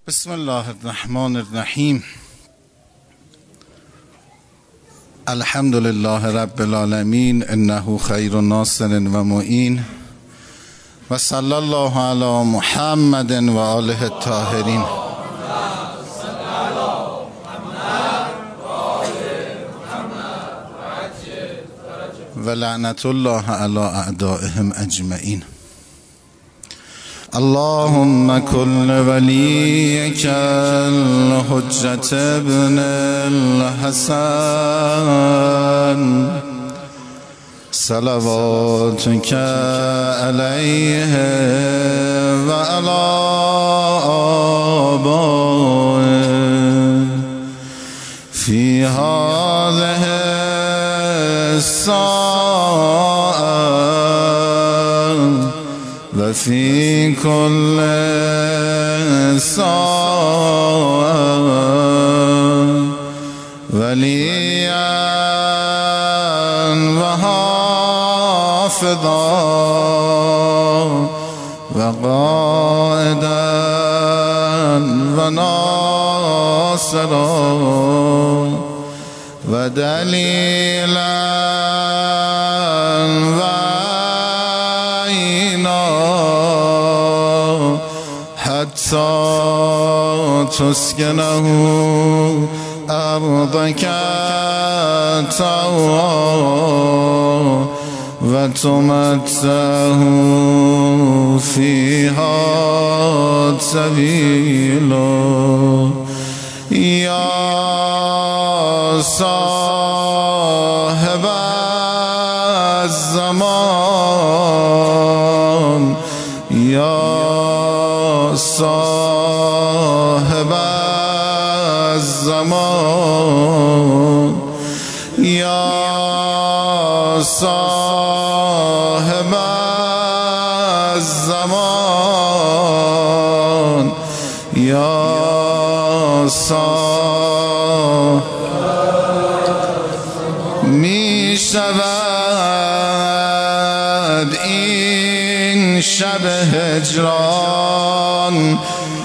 بسم الله الرحمن الرحیم. الحمد لله رب العالمین انه خیر ناصر و معین و صلی الله علی محمد و آله الطاهرین. و لعنت الله علی اعدائهم اجمعین. اللهم كل وليك الحجة ابن الحسن صلواتك عليه وعلى آبائه في هذه الساعة وفي كل ساعة وليا وحافظا وقائدا وناصرا ودليلا حتى تسكنه أرضك طوعا وتمتعه فيها سبيلا يا صاحب الزمان يا صاحب الزمان يا صاحب الزمان يا صاحب می شود این شب هجران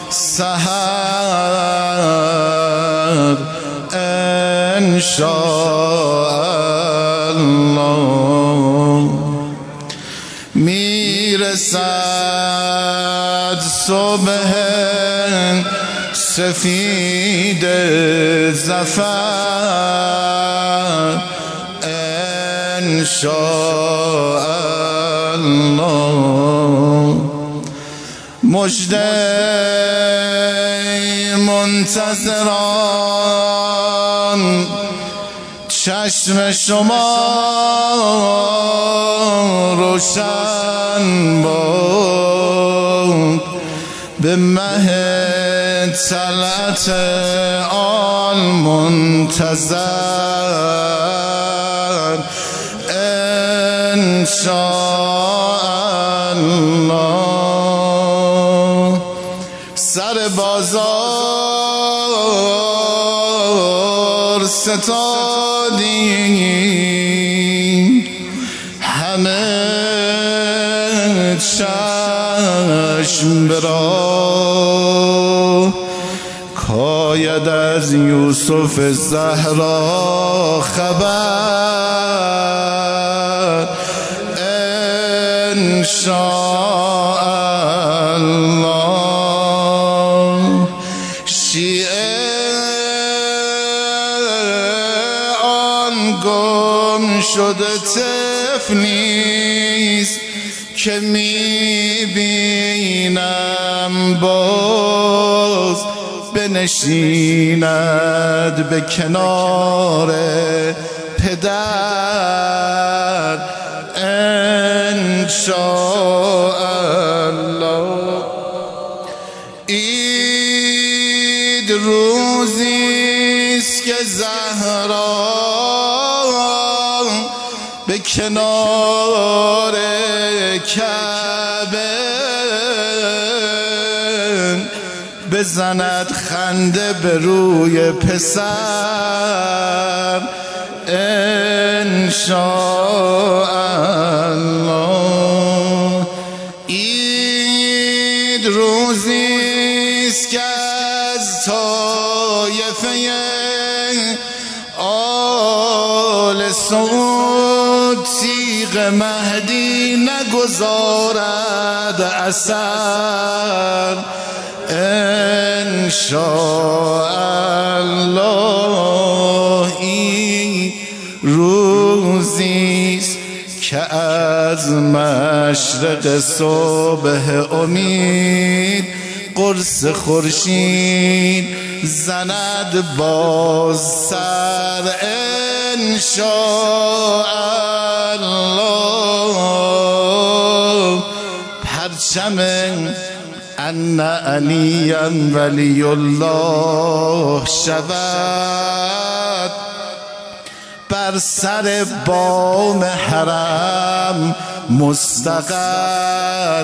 سحر انشاءالله میرسد صبح سفید ظفر انشاءالله مژده منتظران چشم شما روشن باد به مه طلعت آل منتظر انشاءالله سر بازار ستادیم همه چشم برا کاید از یوسف زهرا خبر انشاءالله شیعه آن گم شده طفلیست که میبینم باز بنشیند به کنار پدر انشاءالله عید روزیست که زهرا به کنار کعبه بزند خنده به روی پسر انشاءالله عید روزیست که طایفه آل سعود تیغ مهدی نگذارد اثر انشاءالله. این روزیست که از مشرق صبح امید قرص خورشید زند باز سر انشاءالله. پرچم ان علیا ولی الله شود بر سر بام حرم مستقر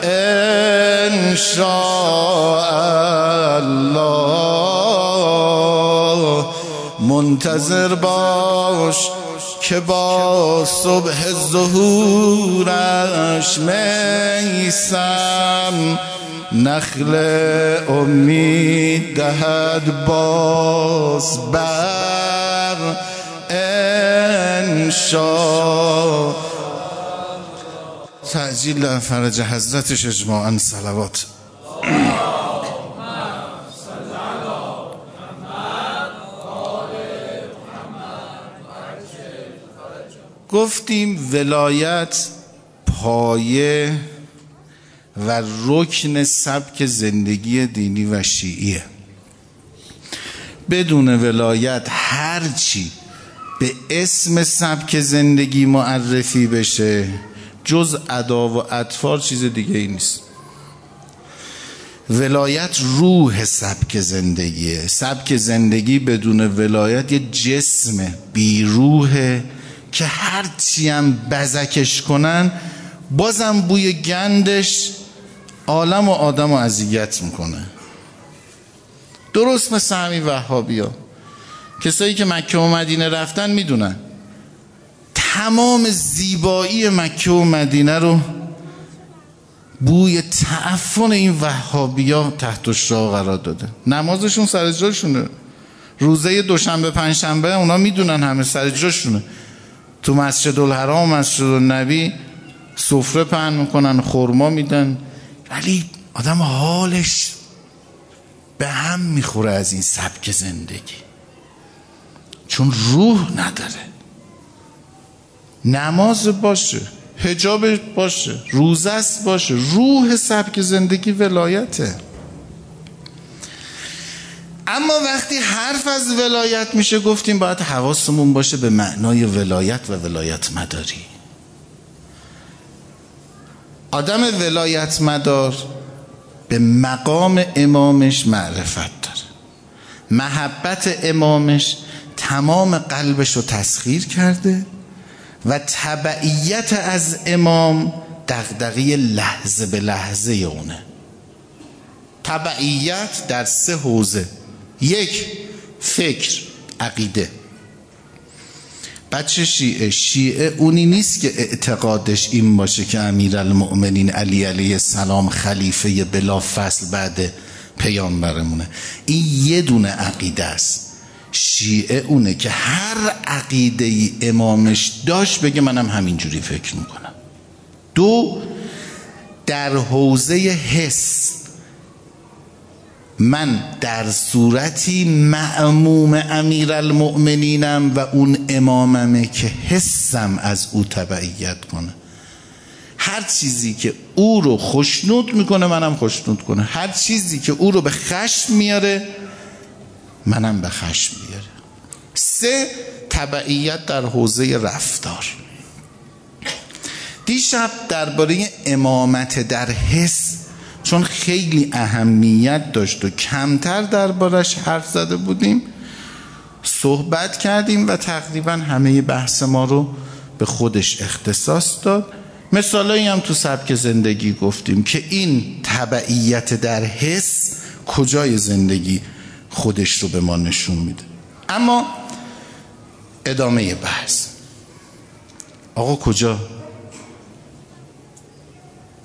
انشاءالله. منتظر باش که با صبح ظهورش میثم نخل امید دهد باز بر انشاء. تعجیل فرج حضرتش اجماعاً صلوات. گفتیم ولایت پایه و رکن سبک زندگی دینی و شیعیه. بدون ولایت هرچی به اسم سبک زندگی معرفی بشه جز ادا و اطفال چیز دیگه ای نیست. ولایت روح سبک زندگیه. سبک زندگی بدون ولایت یه جسم بی روحه که هرچی هم بزکش کنن بازم بوی گندش عالم و آدم رو اذیت میکنه. درست مثل همین وهابیا. کسایی که مکه و مدینه رفتن میدونن تمام زیبایی مکه و مدینه رو بوی تعفن این وهابیا تحت الشعاع قرار داده. نمازشون سر جاشونه، روزه دوشنبه پنجشنبه اونا میدونن همه سر جاشونه. تو مسجد الحرام و مسجد النبی سفره پهن میکنن، خرما میدن، ولی آدم حالش به هم میخوره از این سبک زندگی، چون روح نداره. نماز باشه، حجاب باشه، روزه است باشه، روح سبک زندگی ولایته. اما وقتی حرف از ولایت میشه گفتیم باید حواسمون باشه به معنای ولایت و ولایت مداری. آدم ولایت مدار به مقام امامش معرفت داره، محبت امامش تمام قلبش رو تسخیر کرده و تبعیت از امام دغدغه لحظه به لحظه اونه. تبعیت در 3 حوزه: 1 فکر، عقیده. بچه شیعه اونی نیست که اعتقادش این باشه که امیرالمؤمنین علی علیه السلام خلیفه بلا فصل بعد پیامبرمونه. این یه دونه عقیده است. شیعه اونه که هر عقیده ای امامش داشت بگه منم همینجوری فکر میکنم. 2 در حوزه حس، من در صورتی مأموم امیرالمؤمنینم و اون اماممه که حسم از او تبعیت کنه. هر چیزی که او رو خوشنود میکنه منم خوشنود کنه، هر چیزی که او رو به خشم میاره منم به خشم میاره. 3 تبعیت در حوزه رفتار. دیشب درباره امامت در حس چون خیلی اهمیت داشت و کمتر دربارش حرف زده بودیم صحبت کردیم و تقریبا همه بحث ما رو به خودش اختصاص داد. مثالایی هم تو سبک زندگی گفتیم که این تبعیت در حس کجای زندگی خودش رو به ما نشون میده. اما ادامه بحث. آقا کجا؟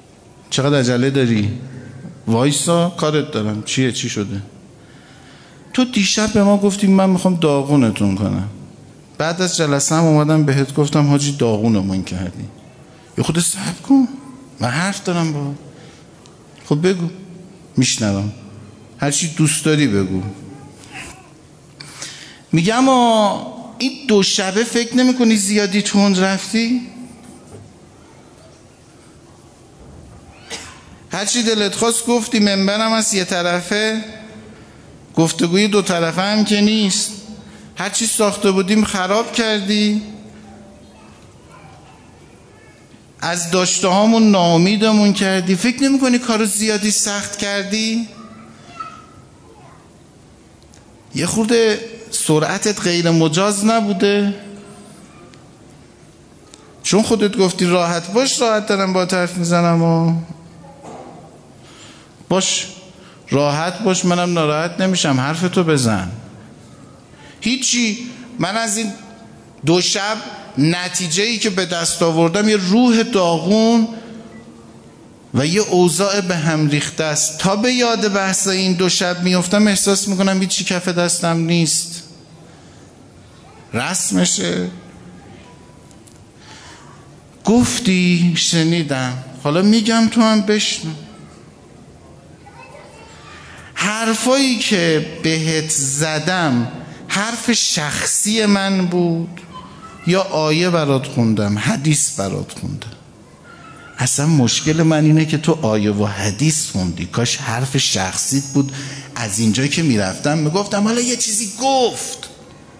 چقدر عجله داری؟ وایسا کارت دارم. چیه؟ چی شده؟ تو دیشب به ما گفتی من میخوام داغونتون کنم، بعد از جلسه هم اومدم بهت گفتم حاجی داغونمون کردی. یه خود صبر کن، من حرف دارم با. خب بگو، میشنوم، هرچی دوست داری بگو. میگم این 2 شبه فکر نمی کنی زیادی تند رفتی؟ هرچی دلت خواست گفتی، منبرم هست یه طرفه، گفتگوی 2 طرفه هم که نیست. هرچی ساخته بودیم خراب کردی، از داشته هامون ناامیدمون کردی. فکر نمی کنی کارو زیادی سخت کردی؟ یه خورده سرعتت غیر مجاز نبوده؟ چون خودت گفتی راحت باش، راحت دارم با حرف میزنم. باش راحت باش، منم ناراحت نمیشم، حرفتو بزن. هیچی. من از این 2 شب نتیجه‌ای که به دست آوردم یه روح داغون و یه اوضاع به هم ریخته است. تا به یاد بحث این 2 شب میافتم احساس میکنم هیچی کف دستم نیست. رسمشه. گفتی، شنیدم، حالا میگم تو هم بشنو. حرفایی که بهت زدم حرف شخصی من بود یا آیه برات خوندم، حدیث برات خوندم؟ اصلا مشکل من اینه که تو آیه و حدیث خوندی. کاش حرف شخصیت بود. از اینجایی که میرفتم میگفتم حالا یه چیزی گفت.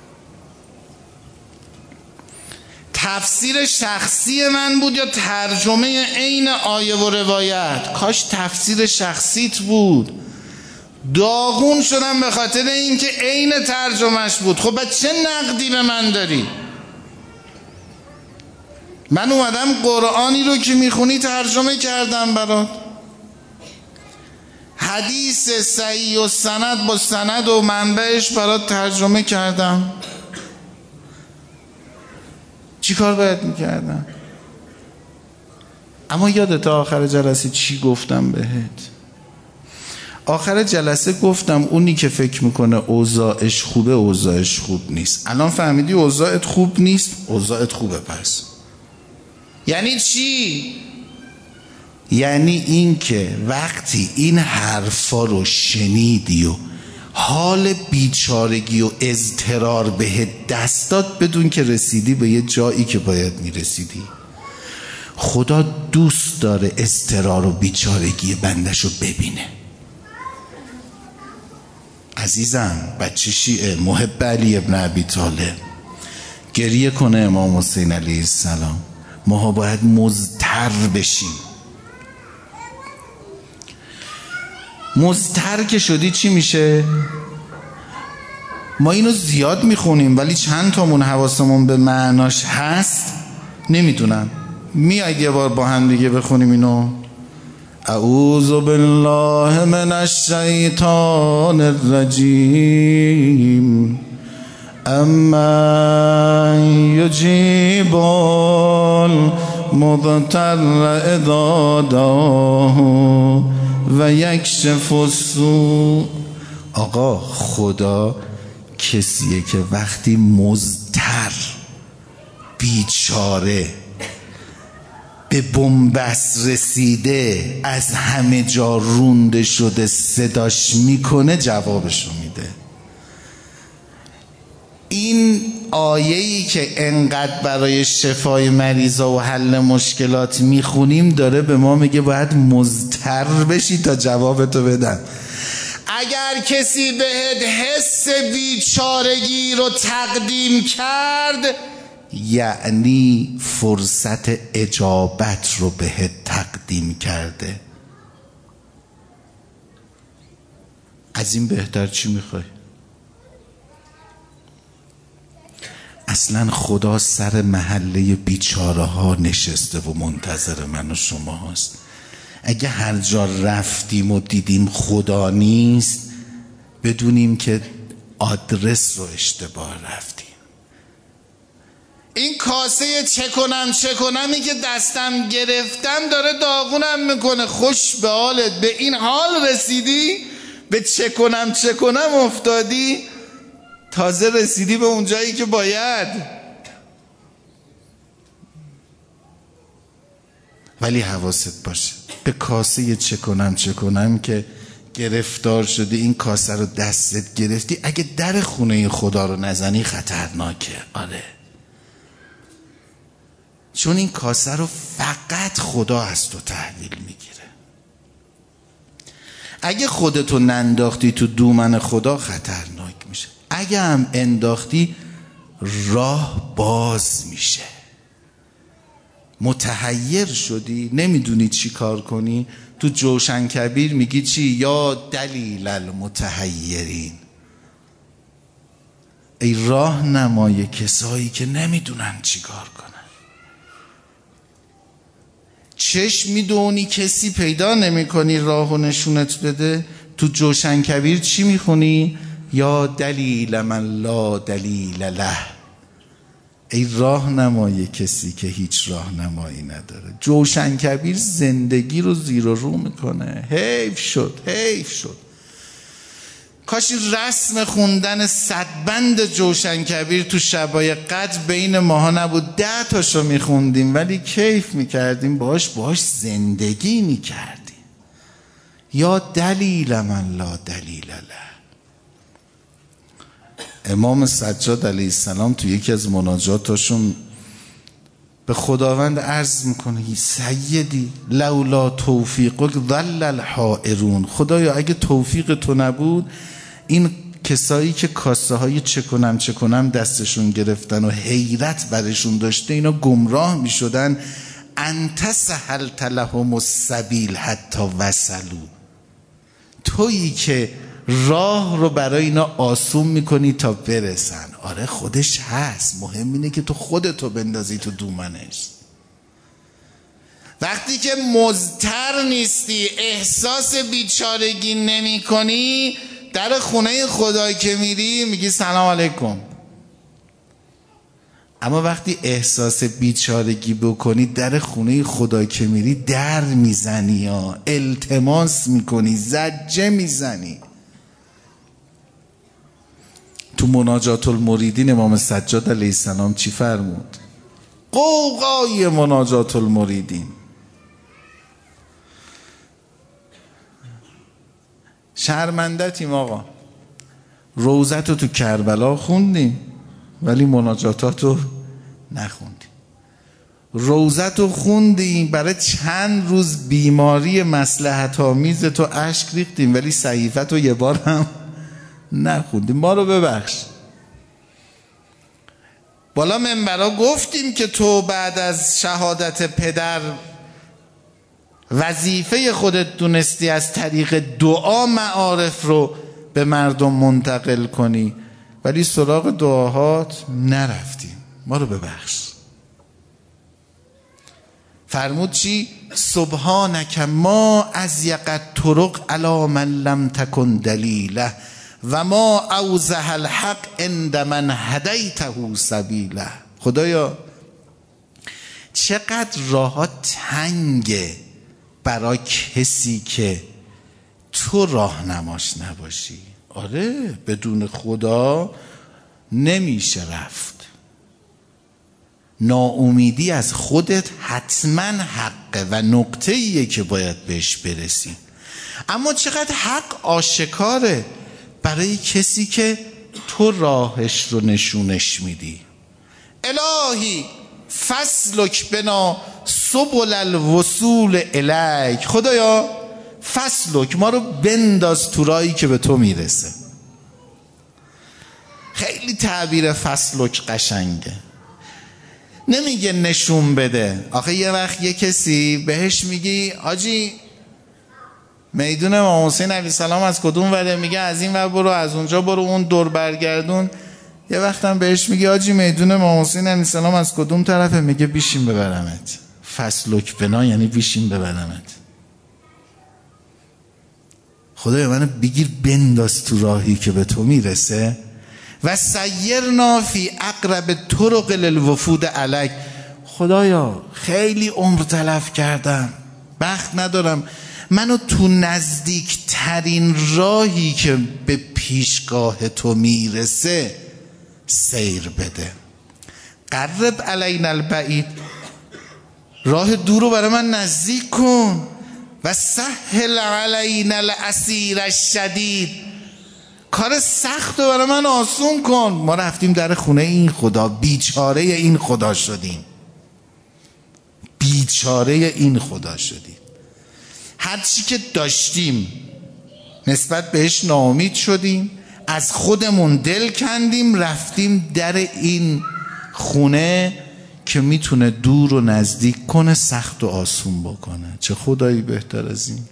تفسیر شخصی من بود یا ترجمه عین آیه و روایت؟ کاش تفسیر شخصیت بود. داغون شدم به خاطر اینکه عین ترجمهش بود. خب چه نقدی به من داری؟ من اومدم قرآنی رو که میخونی ترجمه کردم برات، حدیث صحیح و سند با سند و منبعش برات ترجمه کردم. چی کار باید میکردم؟ اما یادت آخر جلسه چی گفتم بهت؟ آخر جلسه گفتم اونی که فکر میکنه اوضاعش خوبه، اوضاعش خوب نیست. الان فهمیدی اوضاعت خوب نیست؟ اوضاعت خوبه. پس یعنی چی؟ یعنی این که وقتی این حرفا رو شنیدی و حال بیچارگی و اضطرار بهت دست داد، بدون که رسیدی به یه جایی که باید میرسیدی. خدا دوست داره اضطرار و بیچارگی بندش رو ببینه. عزیزم، بچه شیعه محب علی ابن ابی طالب گریه کنه امام حسین علیه السلام. ما باید مضطر بشیم. مضطر که شدی چی میشه؟ ما اینو زیاد میخونیم ولی چند تامون حواسمون به معناش هست نمیدونم. میاید یه بار با هم دیگه بخونیم اینو؟ اعوذ بالله من الشیطان الرجیم اما یجیب المضطر اذا دعاه و یکشف السوء. آقا خدا کسیه که وقتی مضطر، بیچاره، به بنبست رسیده، از همه جا رونده شده، صداش میکنه، جوابشو میده. این آیه‌ای که انقدر برای شفای مریضا و حل مشکلات میخونیم داره به ما میگه باید مضطر بشی تا جوابتو بدن. اگر کسی بهت حس بیچارگی رو تقدیم کرد یعنی فرصت اجابت رو بهت تقدیم کرده. از این بهتر چی میخوای؟ اصلا خدا سر محله بیچاره ها نشسته و منتظر من و شما هست. اگه هر جا رفتیم و دیدیم خدا نیست، بدونیم که آدرس رو اشتباه رفتیم. این کاسه چه کنمی که دستم گرفتم داره داغونم میکنه. خوش به حالت، به این حال رسیدی؟ به چه کنم افتادی، تازه رسیدی به اون جایی که باید. ولی حواست باشه به کاسه چه کنم که گرفتار شدی، این کاسه رو دستت گرفتی، اگه در خونه خدا رو نزنی خطرناکه. آره، چون این کاسه رو فقط خدا از تو تحویل میگیره. اگه خودتو ننداختی تو دومن خدا خطرناک میشه، اگه هم انداختی راه باز میشه. متحیر شدی نمیدونی چی کار کنی، تو جوشن کبیر میگی چی؟ یا دلیل المتحیرین، ای راه نمای کسایی که نمیدونن چی کار کنن. چشم میدونی کسی پیدا نمی کنی راهو نشونت بده، تو جوشن کبیر چی میخونی؟ یا دلیل من لا دلیل له، ای راه نمای کسی که هیچ راه نمایی نداره. جوشن کبیر زندگی رو زیر و رو میکنه. حیف شد کاش رسم خوندن صدبند جوشن کبیر تو شبای قدر بین ماها نبود. 10 تاشو میخوندیم ولی کیف میکردیم باش زندگی میکردیم. یا دلیل من لا دلیل له. امام سجاد علیه السلام تو یکی از مناجاتاشون به خداوند عرض میکنه سیدی لولا توفیقک ضل الحائرون، خدایا اگه توفیق تو نبود این کسایی که کاسه های چه کنم دستشون گرفتن و حیرت برشون داشته اینا گمراه میشدن. انت سهلت لهم السبیل حتی وصلوا، تویی که راه رو برای اینا آسون میکنی تا برسن. آره خودش هست، مهم اینه که تو خودتو بندازی تو دومنش. وقتی که مضطر نیستی، احساس بیچارگی نمی کنی، در خونه خدا که میری میگی سلام علیکم. اما وقتی احساس بیچارگی بکنی، در خونه خدا که میری در میزنی یا التماس میکنی، زجه میزنی. تو مناجات المریدین امام سجاد علیه السلام چی فرمود؟ قوقای مناجات المریدین. شرمندتیم آقا، روزتو تو کربلا خوندیم ولی مناجاتاتو نخوندیم. روزتو خوندیم برای چند روز بیماری مصلحت آمیز تو اشک ریختیم ولی صحیفتو یه بار هم نخوندیم. ما رو ببخش. بالا منبرا گفتیم که تو بعد از شهادت پدر وظیفه خودت دونستی از طریق دعا معارف رو به مردم منتقل کنی ولی سراغ دعاهات نرفتیم. ما رو ببخش. فرمود چی؟ سبحانک ما ازیقت طرق علی من لم تکن دلیله و ما اوضح الحق عند من هدیته سبیله. خدایا چقدر راهات تنگه برای کسی که تو راهنماش نباشی. آره بدون خدا نمیشه رفت. ناامیدی از خودت حتما حقه و نقطه ایه که باید بهش برسی. اما چقدر حق آشکاره برای کسی که تو راهش رو نشونش میدی. الهی فسلک بنا سبل الوصول الیک. خدایا فسلک، ما رو بنداز تو راهی که به تو میرسه. خیلی تعبیر فسلک قشنگه. نمیگه نشون بده. آخه یه وقت یه کسی بهش میگی آجی میدون امام حسین علیه السلام از کدوم وره؟ میگه از این ور برو، از اونجا برو، اون دور برگردون. یه وقت هم بهش میگه آجی میدون امام حسین علیه السلام از کدوم طرفه؟ میگه بیشین ببرمت. فسلک بنا یعنی بیشین ببرمت. خدایا منو بگیر بنداز تو راهی که به تو میرسه. و سیرنا فی اقرب طرق للوفود علیک. خدایا خیلی عمر تلف کردم، بخت ندارم، منو تو نزدیک ترین راهی که به پیشگاه تو میرسه سیر بده. قرب علینا البعید، راه دور رو برای من نزدیک کن. و سهل علینا العسیر الشدید، کار سخت رو برای من آسون کن. ما رفتیم در خونه این خدا، بیچاره این خدا شدیم، بیچاره این خدا شدیم. هر چی که داشتیم نسبت بهش ناامید شدیم، از خودمون دل کندیم، رفتیم در این خونه که میتونه دور و نزدیک کنه، سخت و آسون بکنه. چه خدایی بهتر از این؟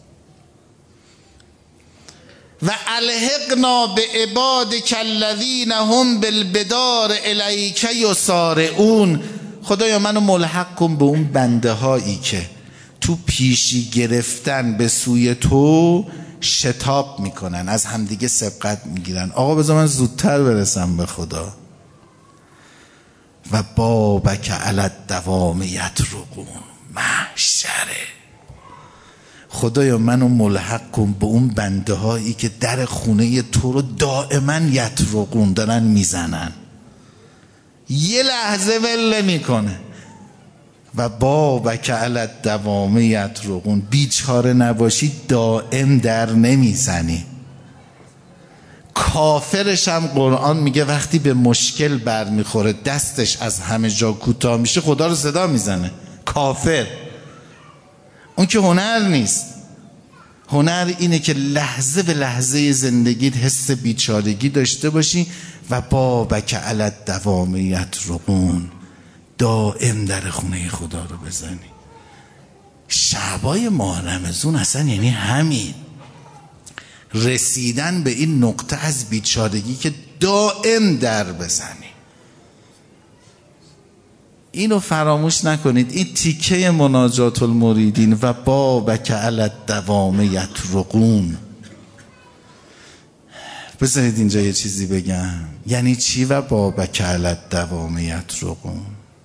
و الحقنا بعبادک الذین هم بالبدار الیک یسارعون. خدایا منو ملحق کن به اون بنده هایی که تو پیشی گرفتن به سوی تو شتاب میکنن، از همدیگه سبقت میگیرن. آقا بذار من زودتر برسم به خدا. و بابک علی الدوام یطرقون، محشره. خدایا منو ملحق کن به اون بنده هایی که در خونه تو رو دائما یطرقون، دارن میزنن، یه لحظه ول نمیکنه. و بابک علی الدوام یطرقون، بیچاره نباشی دائم در نمیزنی. کافرش هم قرآن میگه وقتی به مشکل برمیخوره دستش از همه جا کوتاه میشه خدا رو صدا میزنه. کافر اون که هنر نیست. هنر اینه که لحظه به لحظه زندگیت حس بیچارگی داشته باشی. و بابک علی الدوام یطرقون، دائم در خونه خدا رو بزنی. شعبای ماه رمضان اصلا یعنی همین، رسیدن به این نقطه از بیچارگی که دائم در بزنی. اینو فراموش نکنید. این تیکه مناجات المریدین و بابک علی الدوام یطرقون. بذارید اینجا یه چیزی بگم. یعنی چی و بابک علی الدوام یطرقون؟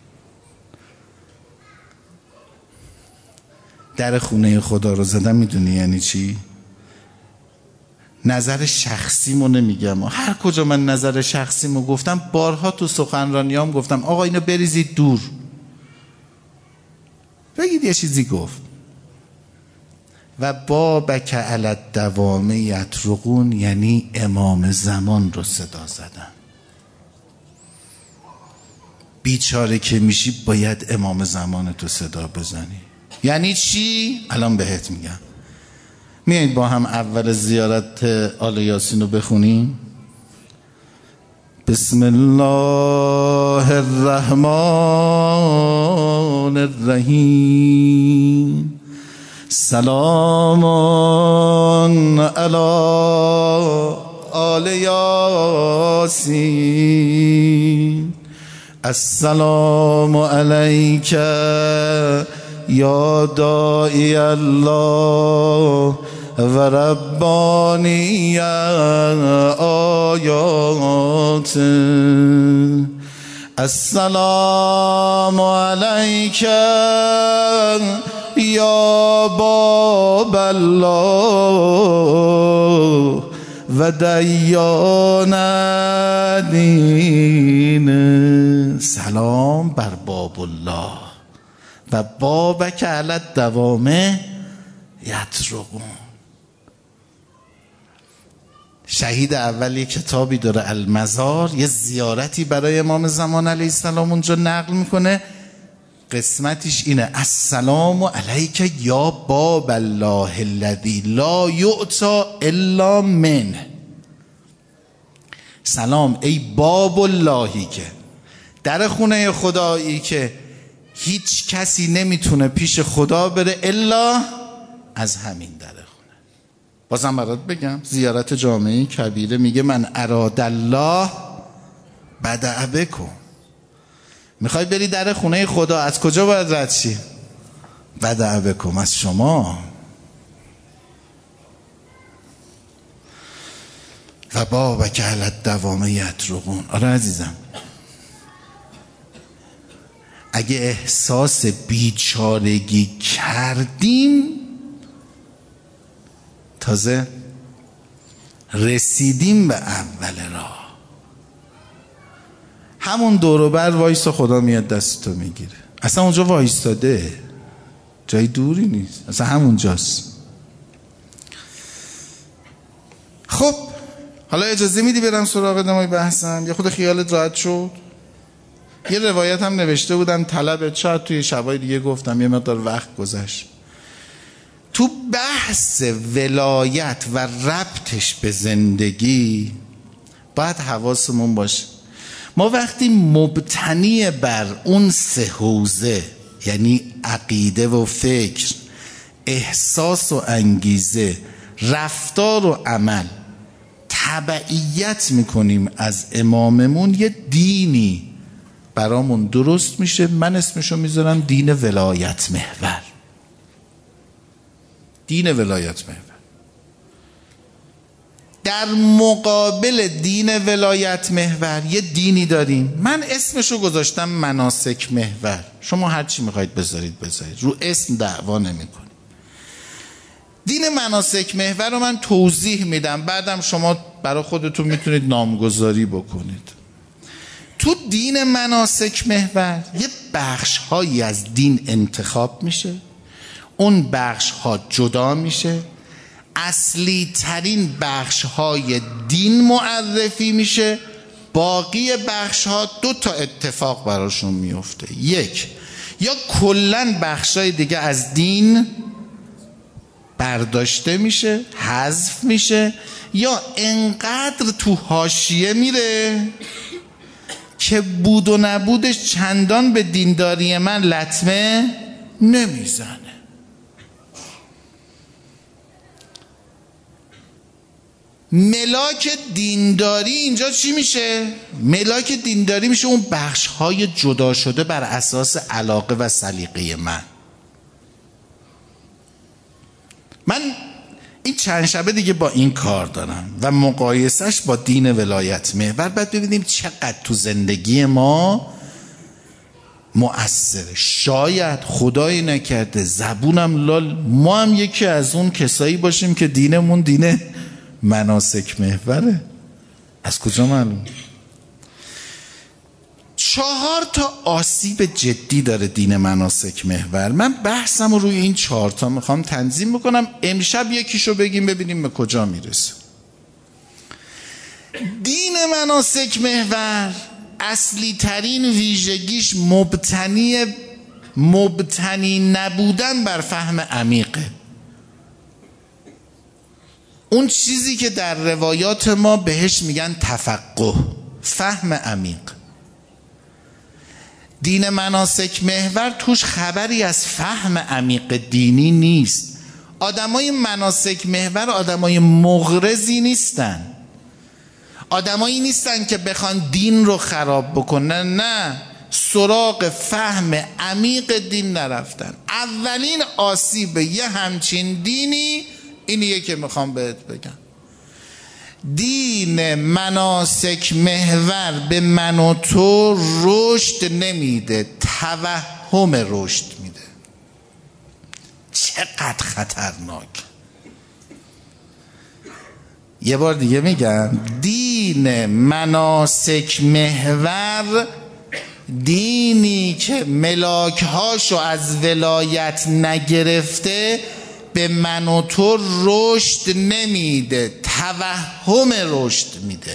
در خونه خدا رو زدم، میدونی یعنی چی؟ نظر شخصیمو نمیگم، هر کجا من نظر شخصیمو گفتم، بارها تو سخنرانیام گفتم آقا اینو بریزید دور، بگید یه چیزی گفت. و بابک علی الدوام یطرقون یعنی امام زمان رو صدا زدن. بیچاره که میشی باید امام زمان تو صدا بزنی. یعنی چی؟ الان بهت میگم. میایید با هم اول زیارت آل یاسین رو بخونیم. بسم الله الرحمن الرحیم. سلام علی آل یاسین. السلام علیک یا داعی الله و ربانی آیات. السلام علیک یا باب الله و دیان دین. سلام بر باب الله و بابک علی الدوام یطرقون. شهید اول یه کتابی داره المزار، یه زیارتی برای امام زمان علیه السلام اونجا نقل میکنه. قسمتش اینه: السلام علیک یا باب الله الذی لا یعطی الا منه. سلام ای باب اللهی که، در خونه خدایی که هیچ کسی نمیتونه پیش خدا بره الا از همین در خونه. بازم برات بگم زیارت جامعه کبیره میگه من اراد الله بدأ بکن. میخوای بری در خونه خدا، از کجا باید رد شی؟ بدأ بکن، از شما. و بابک علی الدوام یطرقون. آره عزیزم، اگه احساس بیچارگی کردیم تازه رسیدیم به اول راه. همون دوروبر وایسا، خدا میاد دستتو میگیره. اصلا اونجا وایستاده، جای دوری نیست، اصلا همونجاست. خب حالا اجازه میدی برم سراغ ادامه بحثم؟ یه خود خیالت راحت شد؟ یه روایت هم نوشته بودم طلبت، شاید توی شبای دیگه گفتم، یه مقدار وقت گذشت. تو بحث ولایت و ربطش به زندگی باید حواسمون باشه. ما وقتی مبتنی بر اون سه حوزه، یعنی عقیده و فکر، احساس و انگیزه، رفتار و عمل، تبعیت میکنیم از اماممون، یه دینی برامون درست میشه. من اسمشو میذارم دین ولایت محور. دین ولایت محور. در مقابل دین ولایت محور یه دینی داریم، من اسمشو گذاشتم مناسک محور. شما هر چی میخواید بذارید، رو اسم دعوا نمیکنید. دین مناسک محور رو من توضیح میدم، بعدم شما برای خودتون میتونید نامگذاری بکنید. تو دین مناسک محور یه بخش هایی از دین انتخاب میشه، اون بخش ها جدا میشه، اصلی ترین بخش های دین معرفی میشه، باقی بخش ها دو تا اتفاق براشون میفته. یک، یا کلن بخش های دیگه از دین برداشته میشه، حذف میشه، یا انقدر تو حاشیه میره که بود و نبودش چندان به دینداری من لطمه نمیزنه. ملاک دینداری اینجا چی میشه؟ ملاک دینداری میشه اون بخش های جدا شده بر اساس علاقه و سلیقه من این چند شبه دیگه با این کار دارم و مقایسش با دین ولایت محور، بعد ببینیم چقدر تو زندگی ما مؤثره. شاید خدایی نکرده زبونم لال ما هم یکی از اون کسایی باشیم که دینمون دین مناسک محوره. از کجا معلوم؟ 4 تا آسیب جدی داره دین مناسک محور. من بحثم رو روی این 4 تا میخوام تنظیم بکنم. امشب یکیشو بگیم ببینیم به کجا میرسه. دین مناسک محور اصلی ترین ویژگیش مبتنی نبودن بر فهم عمیقه. اون چیزی که در روایات ما بهش میگن تفقه، فهم عمیق. دین مناسک محور توش خبری از فهم عمیق دینی نیست. آدمای مناسک محور آدمای مغرضی نیستن، آدمایی نیستن که بخوان دین رو خراب بکنن، نه، سراغ فهم عمیق دین نرفتن. اولین آسیب یه همچین دینی اینیه که میخوام بهت بگم. دین مناسک محور به من و تو رشد نمیده، توهم رشد میده. چقدر خطرناک. یه بار دیگه میگم، دین مناسک محور دینی که ملاکهاشو از ولایت نگرفته به من و تو رشد نمیده، توهم رشد میده.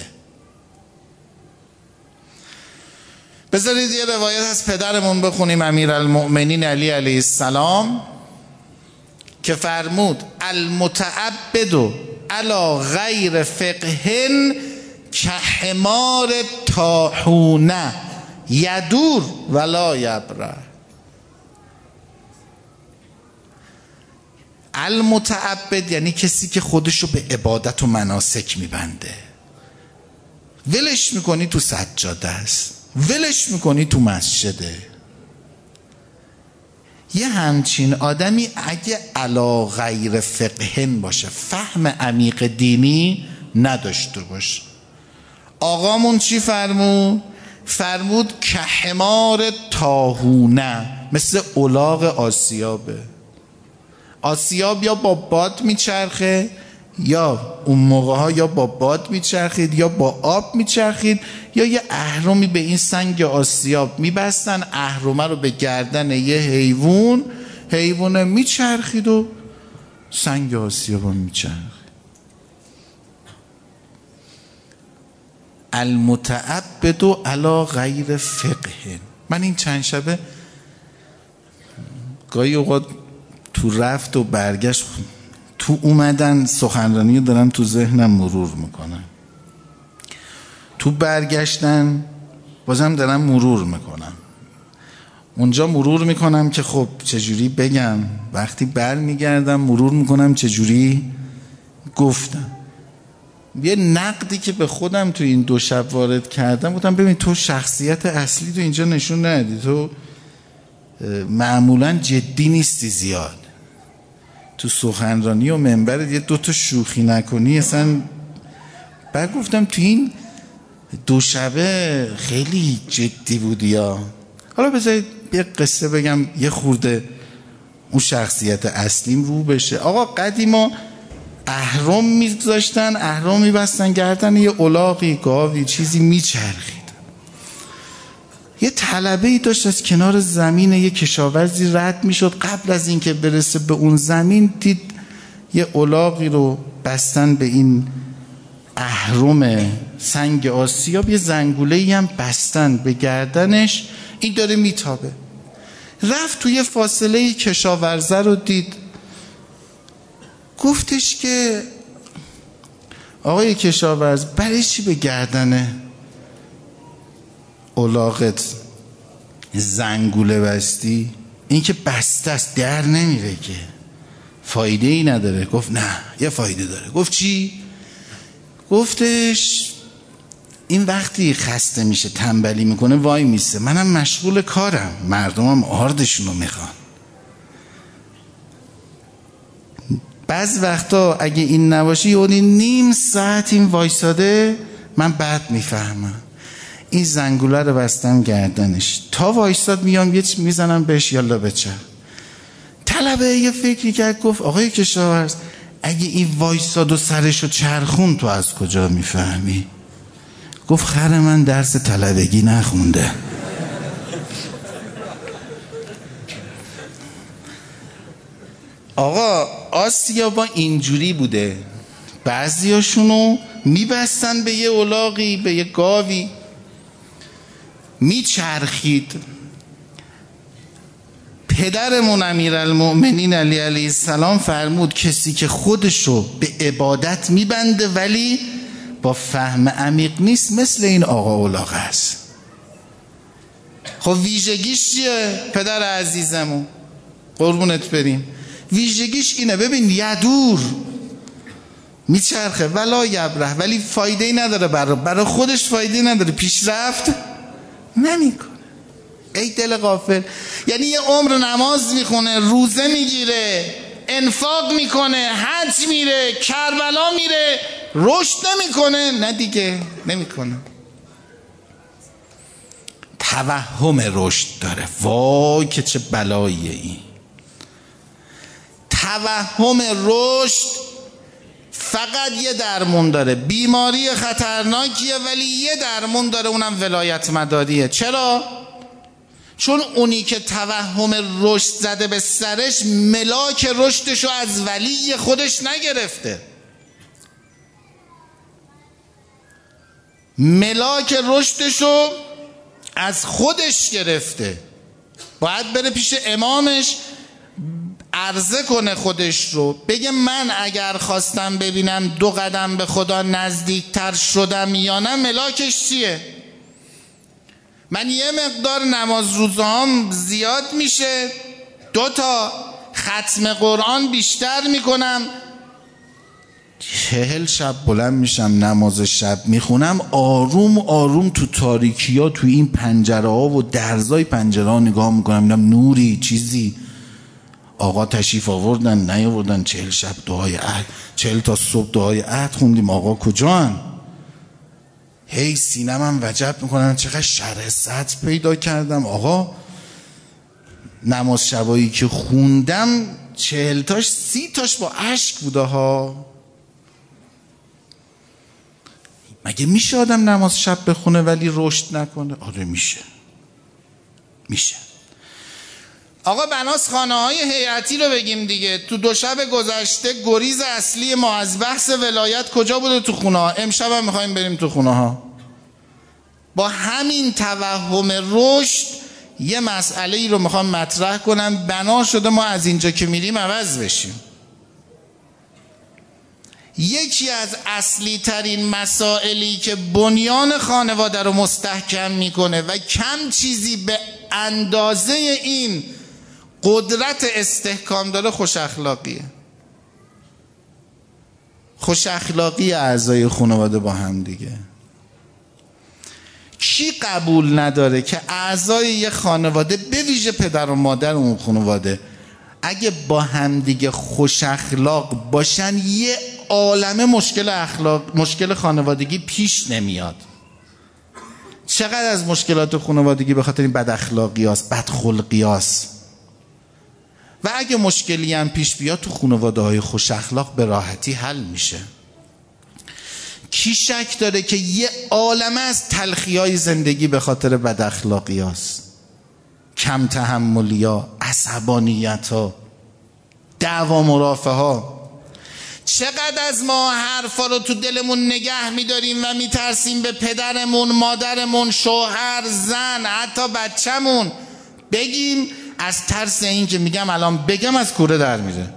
بذارید یه روایت از پدرمون بخونیم، امیرالمؤمنین علی علیه السلام، که فرمود المتعبد علی غیر فقه کحمار طاحونه یدور ولا یبره. المتعبد یعنی کسی که خودشو به عبادت و مناسک میبنده. ولش میکنی تو سجاده است، ولش میکنی تو مسجده. یه همچین آدمی اگه علی غیر فقه باشه، فهم عمیق دینی نداشته باشه، آقامون چی فرمود؟ فرمود که حمار طاحونه، مثل الاغ آسیابه. آسیاب یا با باد میچرخه یا اون موقع ها یا با باد میچرخید یا با آب میچرخید، یا یه اهرمی به این سنگ آسیاب میبستن، اهرمه رو به گردن یه حیوان میچرخید و سنگ آسیاب رو میچرخید. المتعبد علی غیر فقه. من این چند شبه گاهی اوقات تو رفت و برگشت، تو اومدن سخنرانی دارم تو ذهنم مرور میکنم، تو برگشتن بازم دارم مرور میکنم، اونجا مرور میکنم که خب چجوری بگم، وقتی برمیگردم مرور میکنم چجوری گفتم. یه نقدی که به خودم تو این 2 شب وارد کردم، گفتم ببین تو شخصیت اصلی تو اینجا نشون ندی، تو معمولا جدی نیستی زیاد، تو سخنرانی و منبر یه 2 تا شوخی نکنی اصلا. بعد گفتم تو این 2 شبه خیلی جدی بودی یا. حالا بذارید یه قصه بگم یه خورده اون شخصیت اصلیم رو بشه. آقا قدیما اهرم میذاشتن، اهرم میبستن گردن یه الاغی، گاوی، چیزی میچرخید. یه طلبه ای داشت از کنار زمین یه کشاورزی رد میشد، قبل از اینکه برسه به اون زمین دید یه الاغی رو بستن به این اهرم سنگ آسیاب، یه زنگوله‌ای هم بستن به گردنش، این داره میتابه. رفت توی فاصله کشاورزه رو دید، گفتش که آقای کشاورز برای چی به گردن الاغت زنگوله بستی؟ این که بسته است، در نمیره که، فایده ای نداره. گفت نه یه فایده داره. گفت چی؟ گفتش این وقتی خسته میشه تنبلی میکنه وای میسه، منم مشغول کارم، مردمم آردشونو میخوان، بعض وقتا اگه این نباشی اونی نیم ساعت این وایساده من بعد میفهمم. این زنگوله رو بستم گردنش، تا وایساد میام یه چی میزنم بهش، یالا بچه. طلبه یه فکری کرد، گفت آقای کشاورز اگه این وایساد و سرشو چرخون تو از کجا میفهمی؟ گفت خر من درس طلبگی نخونده. آقا آسیابا اینجوری بوده، بعضیاشونو میبستن به یه الاغی، به یه گاوی، میچرخید. پدرمون امیرالمؤمنین علی علیه السلام فرمود کسی که خودشو به عبادت میبنده ولی با فهم عمیق نیست، مثل این آقا الاغ است. خب ویژگیش چیه پدر عزیزمون؟ قربونت بریم. ویژگیش اینه، ببین یدور میچرخه ولا یبره، ولی فایده ای نداره، برای خودش فایده ای نداره، پیشرفت نمیکنه. ای دل غافل، یعنی یه عمر نماز میخونه، روزه میگیره، انفاق میکنه، حج میره، کربلا میره، رشد نمیکنه. نه دیگه نمیکنه. توهم رشد داره. وای که چه بلاییه این توهم رشد. فقط یه درمون داره، بیماری خطرناکیه ولی یه درمون داره، اونم ولایت مداریه. چرا؟ چون اونی که توهم رشد زده به سرش ملاک رشدشو از ولی خودش نگرفته، ملاک رشدشو از خودش گرفته. باید بره پیش امامش عرضه کنه خودش رو، بگه من اگر خواستم ببینم 2 قدم به خدا نزدیکتر شدم یا نه، ملاکش چیه؟ من یه مقدار نماز روزهام زیاد میشه، 2 تا ختم قرآن بیشتر میکنم، 40 شب بلند میشم نماز شب میخونم، آروم آروم تو تاریکی ها، تو این پنجره ها و درزای پنجره ها نگاه میکنم، میدم نوری چیزی آقا تشریف آوردن نیاوردن، 40 شب دعای عهد، 40 تا صبح دعای عهد خوندیم، آقا کجان؟ هی سینمم وجب میکنم چقدر شرح سطح پیدا کردم. آقا نماز شبایی که خوندم 40 تاش 30 تاش با اشک بوده ها. مگه میشه آدم نماز شب بخونه ولی رشد نکنه؟ آره میشه. آقا بناس خانه های هیئتی رو بگیم دیگه. تو 2 شب گذشته گریز اصلی ما از بحث ولایت کجا بوده؟ تو خونه ها. امشب هم میخوایم بریم تو خونه ها. با همین توهم رشد یه مسئله ای رو میخوام مطرح کنم، بنا شده ما از اینجا که میریم عوض بشیم. یکی از اصلی ترین مسائلی که بنیان خانواده رو مستحکم میکنه و کم چیزی به اندازه این قدرت استحکام داره خوش اخلاقیه. خوش اخلاقی اعضای خانواده با هم دیگه. کی قبول نداره که اعضای یه خانواده به ویژه پدر و مادر اون خانواده اگه با هم دیگه خوش اخلاق باشن یه عالمه مشکل خانوادگی پیش نمیاد. چقدر از مشکلات خانوادگی به خاطر این بد اخلاقیاست، بد خلقیاست. و اگه مشکلی هم پیش بیاد تو خانواده های خوش اخلاق به راحتی حل میشه. کی شک داره که یه عالمه از تلخی‌های زندگی به خاطر بد اخلاقیاست؟ کم تحملی‌ها، عصبانیت‌ها، دعوا مرافعه‌ها. چقدر از ما حرفا رو تو دلمون نگه می‌داریم و می‌ترسیم به پدرمون، مادرمون، شوهر، زن، حتی بچه‌مون بگیم، از ترس این که میگم الان بگم از کوره در میره.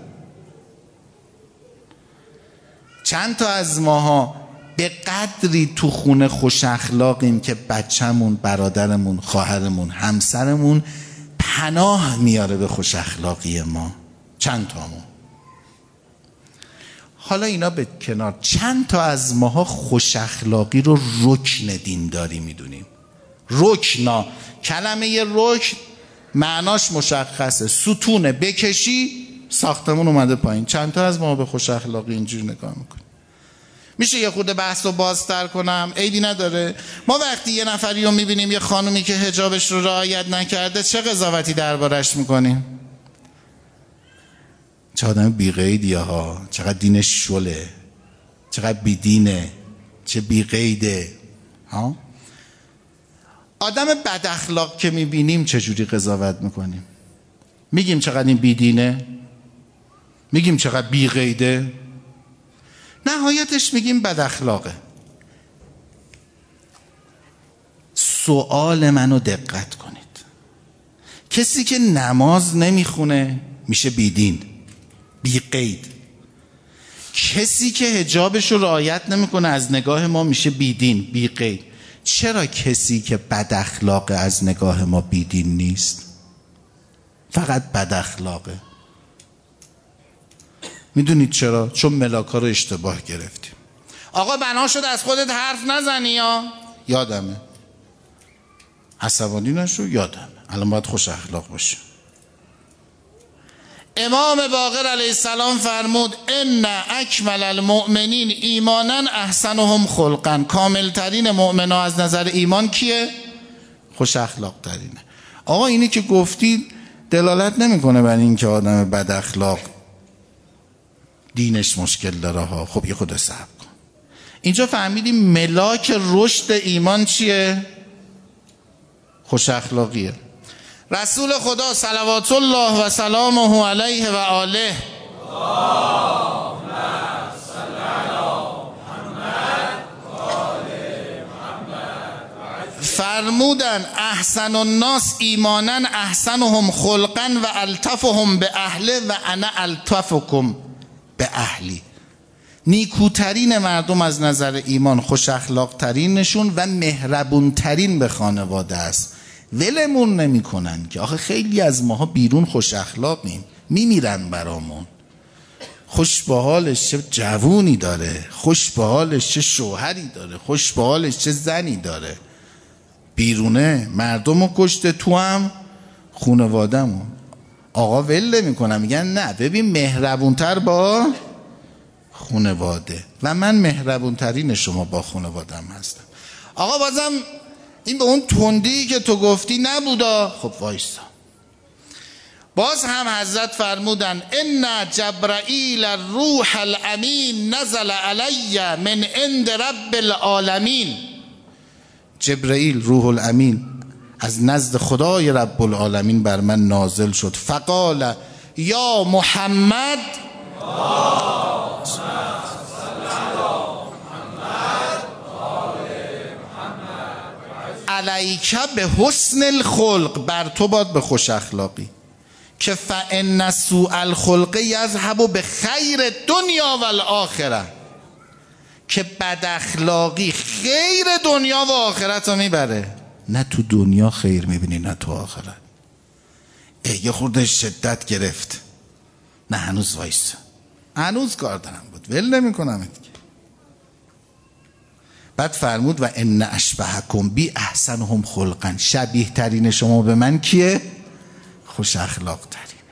چند تا از ماها به قدری تو خونه خوش اخلاقیم که بچه‌مون، برادرمون، خواهرمون، همسرمون پناه میاره به خوش اخلاقی ما. چند تامون. حالا اینا به کنار، چند تا از ماها خوش اخلاقی رو رکن دینداری میدونیم. رکنا، کلمه رکن معناش مشخصه، ستونه بکشی ساختمون اومده پایین. چند تا از ما به خوش اخلاقی اینجوری نگاه میکنیم. میشه یه خورده بحث رو بازتر کنم؟ عیبی نداره. ما وقتی یه نفری رو میبینیم، یه خانومی که حجابش رو رعایت نکرده، چه قضاوتی دربارش میکنیم؟ چه آدم بی‌قیدیه ها، چقدر دینش شله، چقدر بیدینه، چه بی‌قیده ها. آدم بد اخلاق که میبینیم چجوری قضاوت میکنیم؟ میگیم چقدر این بیدینه؟ میگیم چقدر بی‌قیده؟ نهایتش میگیم بد اخلاقه. سوال منو دقت کنید. کسی که نماز نمیخونه میشه بیدین، بی‌قید. کسی که حجابش رو رعایت نمیکنه از نگاه ما میشه بیدین، بی‌قید. چرا کسی که بد اخلاقه از نگاه ما بیدین نیست؟ فقط بد اخلاقه. میدونید چرا؟ چون ملاکا رو اشتباه گرفتیم. آقا بنا شد از خودت حرف نزنی یا؟ یادمه. عصبانی نشو، یادمه. الان باید خوش اخلاق باشه. امام باقر علیه السلام فرمود ان اکمل المؤمنین ایمانا احسنهم خلقا. کاملترین مؤمنا از نظر ایمان کیه؟ خوش اخلاق ترینه. آقا اینی که گفتید دلالت نمیکنه بر این که آدم بد اخلاق دینش مشکل داره ها. خب یه خود صبر کن. اینجا فهمیدیم ملاک رشد ایمان چیه؟ خوش اخلاقیه. رسول خدا صلوات الله و سلامه علیه و آله فرمودن احسن الناس ایمانا احسنهم خلقا و الطفهم به اهله و انا الطفکم به اهلی. نیکوترین مردم از نظر ایمان خوش اخلاق ترینشون و مهربون ترین به خانواده است. ولمون نمی کنن که آخه خیلی از ماها بیرون خوش اخلاقیم، میمیرن برامون. خوش به حالش چه جوونی داره، خوش به حالش چه شوهری داره، خوش به حالش چه زنی داره. بیرونه مردم رو کشته، تو هم خانواده‌مون. آقا ول نمی کنن، میگن نه ببین مهربونتر با خانواده و من مهربون ترین شما با خانوادم هستم. آقا بازم این به اون تندی که تو گفتی نبودا. خب وایسا. باز هم حضرت فرمودن ان جبرائیل الروح الامین نزل علی من عند رب العالمین. جبرائیل روح الامین از نزد خدای رب العالمین بر من نازل شد. فقال یا محمد علیک به حسن الخلق، بر تو باد به خوش اخلاقی، که فان سوء الخلق یذهب به خیر دنیا و الاخره، که بد اخلاقی خیر دنیا و آخرت رو میبره. نه تو دنیا خیر میبینی نه تو آخرت. یه خورده شدت گرفت، نه هنوز وایسا، هنوز کار دارم بود، ول نمی کنم. بعد فرمود و ان اشبهکم بی احسنهم خلقا، شبیه ترین شما به من کیه؟ خوش اخلاق ترینه.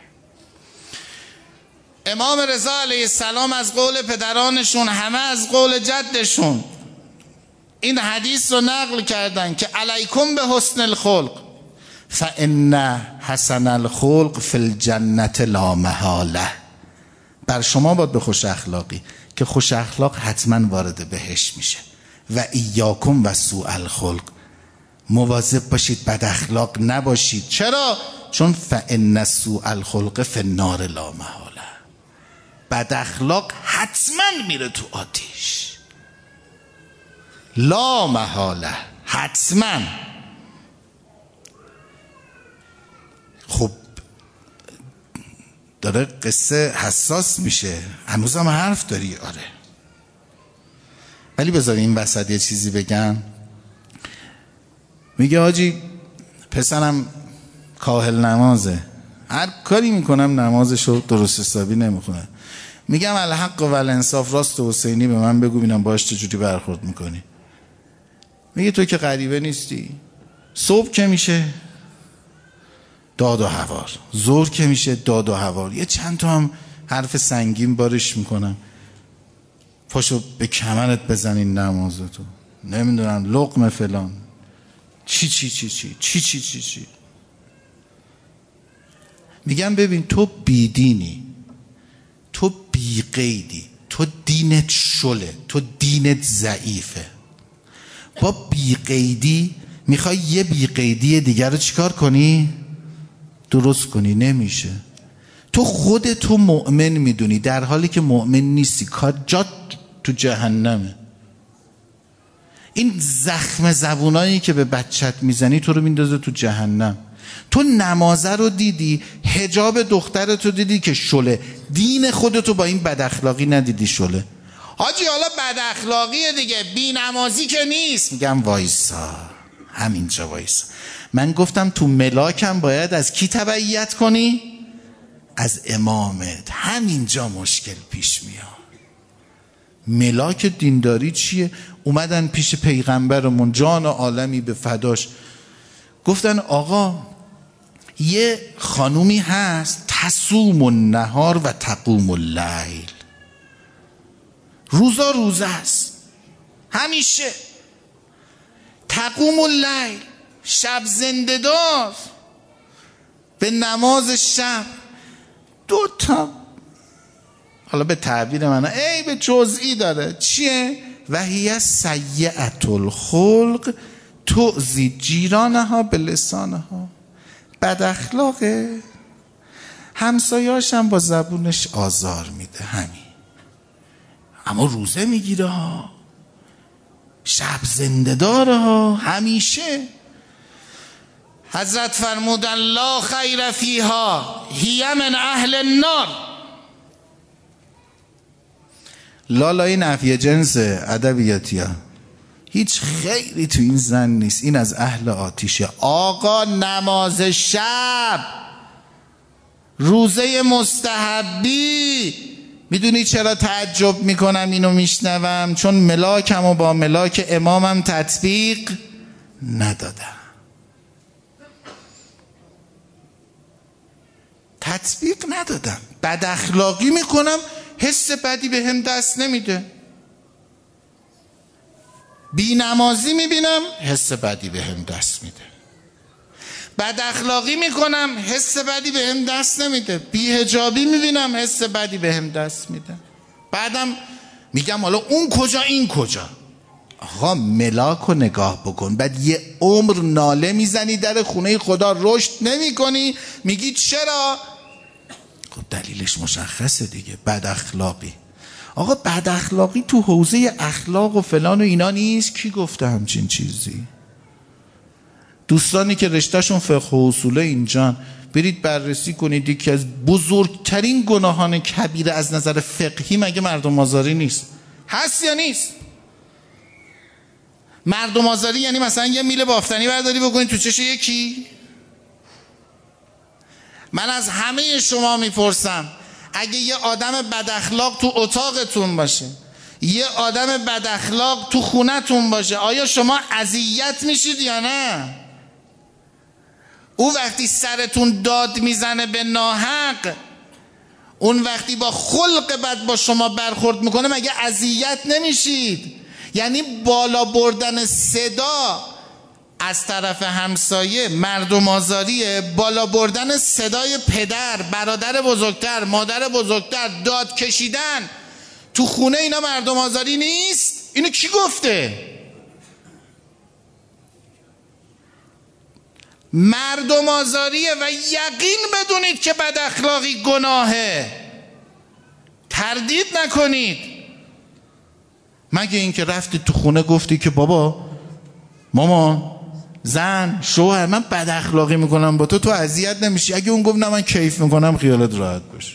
امام رضا علیه السلام از قول پدرانشون، همه از قول جدشون این حدیث رو نقل کردن که علیکم به حسن الخلق فان حسن الخلق فی الجنة لا محاله، بر شما باید به خوش اخلاقی که خوش اخلاق حتما وارد بهشت میشه. و ایاکم و سوء الخلق، مواظب باشید بد اخلاق نباشید. چرا؟ چون فان سوء الخلق فی النار لا محاله، بد اخلاق حتما میره تو آتیش، لا محاله، حتما. خب داره قصه حساس میشه، هنوزم حرف داری؟ آره، ولی بذار این وسط یه چیزی بگم. میگه حاجی پسرم کاهل نمازه، هر کاری میکنم نمازشو درست حسابی نمیخونه. میگم الحق و الانصاف، راست و حسینی به من بگو ببینم باهاش چجوری برخورد میکنی. میگه تو که غریبه نیستی، صبح که میشه داد و هوار، ظهر که میشه داد و هوار، یه چند تا هم حرف سنگین بارش میکنم، پاشو به کمرت بزنین نمازتو، نمیدونم لقمه فلان، چی چی چی چی چی چی چی چی. میگم ببین تو بیدینی، تو بیقیدی، تو دینت شله، تو دینت ضعیفه. با بیقیدی میخوای یه بیقیدی دیگر رو چیکار کنی؟ درست کنی، نمیشه. تو خودتو مؤمن میدونی در حالی که مؤمن نیستی، جات تو جهنمه. این زخم زبونایی که به بچت میزنی تو رو میندازه تو جهنم. تو نمازه رو دیدی، حجاب دخترتو دیدی که شله، دین خودتو با این بد اخلاقی ندیدی شله. حاجی حالا بد اخلاقیه دیگه، بی نمازی که نیست. میگم وایسا، همینجا وایسا. من گفتم تو ملاکم باید از کی تبعیت کنی؟ از امامت. همینجا مشکل پیش میاد. ملاک دینداری چیه؟ اومدن پیش پیغمبرمون جان عالمی به فداش، گفتن آقا یه خانومی هست تصوم النهار و تقوم اللیل، روزا روزه است، همیشه تقوم اللیل، شب زنده دار، به نماز شب دوتا، حالا به تعبیر من ای به جزئی داره، چیه؟ و هی سیئة الخلق تؤذی جیرانها به لسانها، بد اخلاقه، همسایه‌اش هم با زبونش آزار میده، همین. اما روزه میگیره ها، شب زنده داره ها، همیشه. حضرت فرمودن لا خیر فیها هی من اهل النار. لالا این نفی جنس ادبیاتی ها، هیچ خیری تو این زن نیست، این از اهل آتیشه. آقا نماز شب، روزه مستحبی. میدونی چرا تعجب میکنم اینو میشنوم؟ چون ملاکم و با ملاک امامم تطبیق ندادم. تطبیق ندادم، بد اخلاقی میکنم، حس بدی به هم دست نمیده. بی نمازی میبینم، حس بدی به هم دست میده. بد اخلاقی میکنم حس بدی بهم دست نمیده، بی‌حجابی میبینم حس بدی بهم دست میده، بعدم میگم حالا اون کجا این کجا. آقا ملاک رو نگاه بکن، بعد یه عمر ناله میزنی در خونه خدا، رشد نمی کنی، میگی چرا؟ خب دلیلش مشخصه دیگه، بد اخلاقی. آقا بد اخلاقی تو حوزه اخلاق و فلان و اینا نیست. کی گفته همچین چیزی؟ دوستانی که رشتهشون فقه و اصوله اینجان، برید بررسی کنید. یکی از بزرگترین گناهان کبیره از نظر فقهی مگه مردم آزاری نیست؟ هست یا نیست؟ مردم آزاری یعنی مثلا یه میله بافتنی برداری بکنید تو چش یکی. من از همه شما میپرسم، اگه یه آدم بد اخلاق تو اتاقتون باشه، یه آدم بد اخلاق تو خونتون باشه، آیا شما اذیت میشید یا نه؟ اون وقتی سرتون داد میزنه به ناحق، اون وقتی با خلق بد با شما برخورد میکنه، مگه اذیت نمیشید؟ یعنی بالا بردن صدا از طرف همسایه مردم آزاریه، بالا بردن صدای پدر، برادر بزرگتر، مادر بزرگتر، داد کشیدن تو خونه، اینا مردم آزاری نیست؟ اینو کی گفته؟ مردم آزاریه و یقین بدونید که بد اخلاقی گناهه، تردید نکنید. مگه اینکه رفتی تو خونه گفتی که بابا، مامان، زن، شوهر، من بد اخلاقی میکنم با تو اذیت نمیشی؟ اگه اون گفت نه من کیف میکنم، خیالت راحت باشه.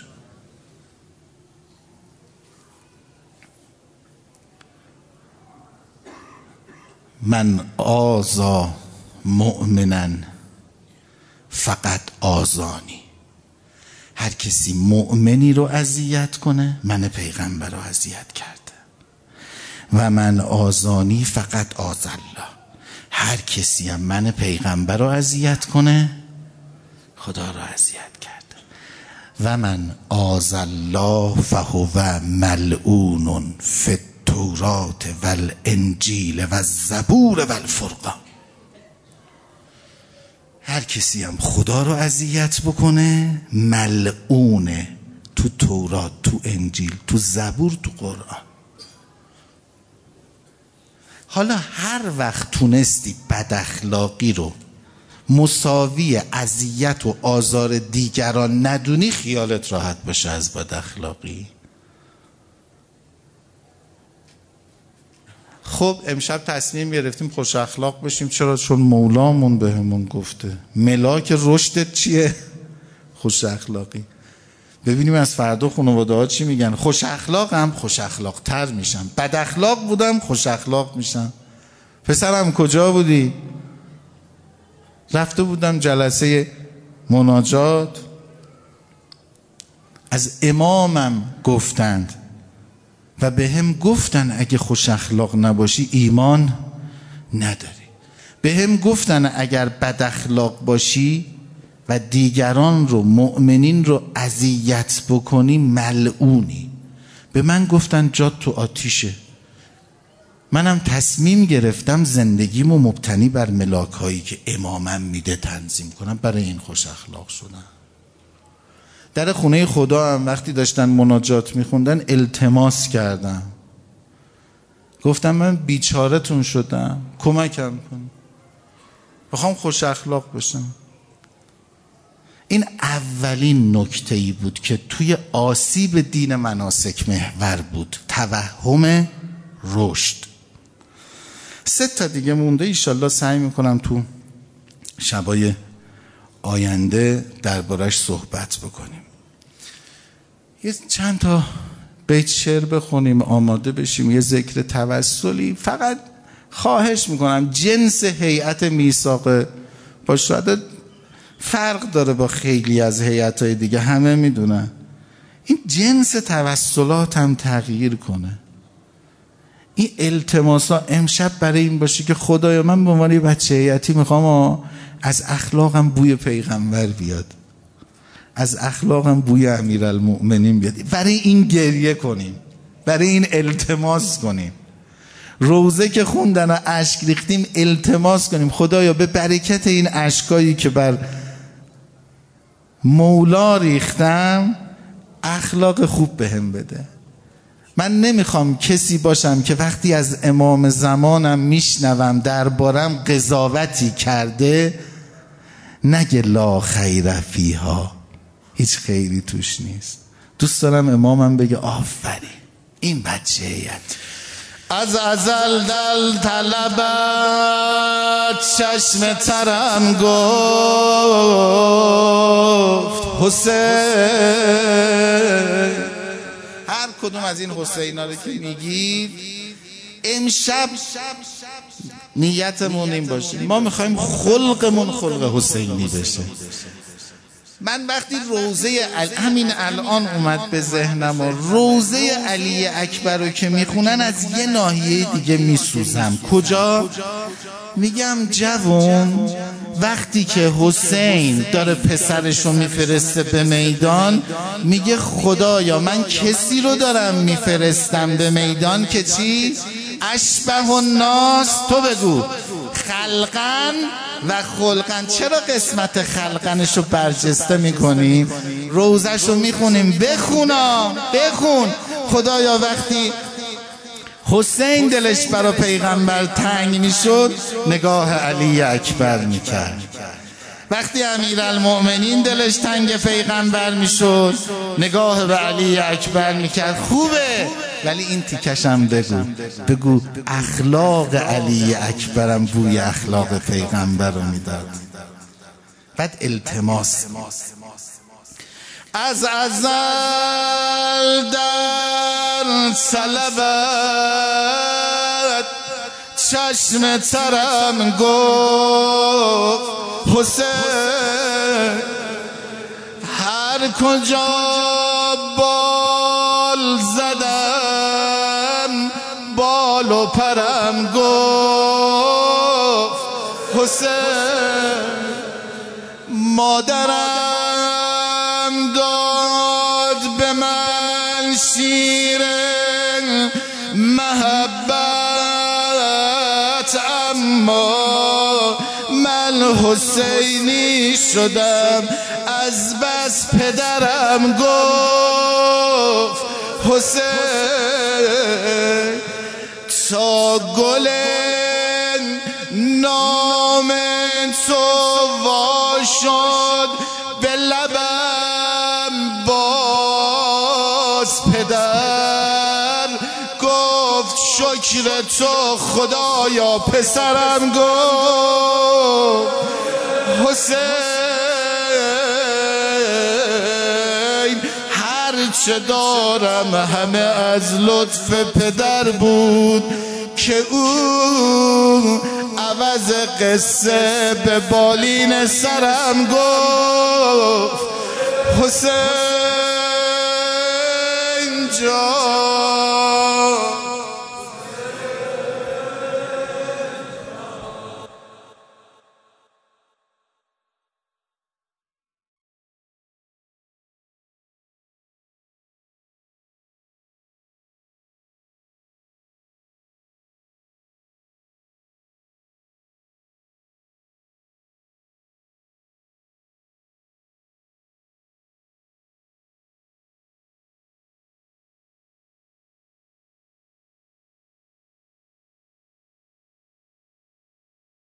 من آزا مؤمنا فقط آزانی. هر کسی مؤمنی رو اذیت کنه، من پیغمبر رو اذیت کرده. و من آزانی فقط آز الله. هر کسی هم من پیغمبر رو اذیت کنه، خدا رو اذیت کرده. و من آز الله فهو ملعون فی التوراة والانجیل والزبور والفرقان. هر کسی هم خدا رو اذیت بکنه ملعونه، تو تورات، تو انجیل، تو زبور، تو قرآن. حالا هر وقت تونستی بد اخلاقی رو مساوی اذیت و آزار دیگران ندونی، خیالت راحت باشه از بد اخلاقی. خب امشب تصمیم گرفتیم خوش اخلاق بشیم. چرا؟ چون مولامون بهمون گفته ملاک رشدت چیه؟ خوش اخلاقی. ببینیم از فردا خانواده ها چی میگن. خوش اخلاقم خوش اخلاق تر میشم، بد اخلاق بودم خوش اخلاق میشم. پسرم کجا بودی؟ رفته بودم جلسه مناجات، از امامم گفتند و به هم گفتن اگه خوش اخلاق نباشی ایمان نداری. به هم گفتن اگر بد اخلاق باشی و دیگران رو، مؤمنین رو اذیت بکنی ملعونی. به من گفتن جات تو آتیشه. منم تصمیم گرفتم زندگیمو مبتنی بر ملاک هایی که امامم میده تنظیم کنم. برای این خوش اخلاق شدم. در خونه خدا هم وقتی داشتن مناجات میخوندن التماس کردم، گفتم من بیچاره‌تون شدم، کمکم کن، بخوام خوش اخلاق بشم. این اولین نکته‌ای بود که توی آسیب دین مناسک محور بود، توهم رشد. 3 تا دیگه مونده، ایشالله سعی میکنم تو شبای آینده دربارش صحبت بکنیم. یه چند تا بیت شعر بخونیم، آماده بشیم، یه ذکر توسلی. فقط خواهش میکنم جنس هیئت میثاق باشه، فرق داره با خیلی از هیئت‌های دیگه، همه میدونن. این جنس توسلات هم تغییر کنه. این التماسا امشب برای این باشه که خدایا من به عنوان یه بچه هیئتی میخوام از اخلاقم بوی پیغمبر بیاد، از اخلاقم بوی امیرالمؤمنین بیاد. برای این گریه کنیم، برای این التماس کنیم. روزه که خوندن و اشک ریختیم التماس کنیم خدایا به برکت این اشکایی که بر مولا ریختم اخلاق خوب بهم بده. من نمیخوام کسی باشم که وقتی از امام زمانم میشنوم دربارم قضاوتی کرده نگه لا خیر فیها، هیچ خیری توش نیست. دوست دارم امامم بگه آفرین این بچه‌ایت. از ازل دل طلبت چشم ترم گفت حسین. هر کدوم از این حسینا رو که میگید امشب نیتمون این باشه ما میخوایم خلقمون خلق حسینی بشه. من وقتی روزه همین الان اومد به ذهنم و روزه علی اکبر رو که میخونن از یه ناحیه دیگه میسوزم. کجا؟ میگم جوون وقتی که حسین داره پسرشو میفرسته به میدان میگه خدایا من کسی رو دارم میفرستم به میدان که چی؟ اشبه الناس، تو بگو خلقن و خلقن. چرا قسمت خلقنشو برجسته میکنیم؟ روزشو میخونیم. بخون خدایا وقتی حسین دلش برا پیغمبر تنگ میشد نگاه علی اکبر میکرد، وقتی امیرالمؤمنین دلش تنگ پیغمبر میشد نگاه به علی اکبر میکرد. خوبه ولی این تیکشم بگو اخلاق علی اکبرم بوی اخلاق پیغمبر رو میداد. بعد التماس از ازل در صلبت چشم ترم گفت حسین. هر کجا بال زدم بال و پرم گفت حسین. مادرم داد به من شیر محبت اما من حسینی شدم از بس پدرم گفت حسین. تا گل نام تو وا شد به لبم باز پدر گفت شکر تو خدایا پسرم گفت حسین. هر چه دارم همه از لطف پدر بود که او عوض قصه به بالین سرم گفت حسین جان.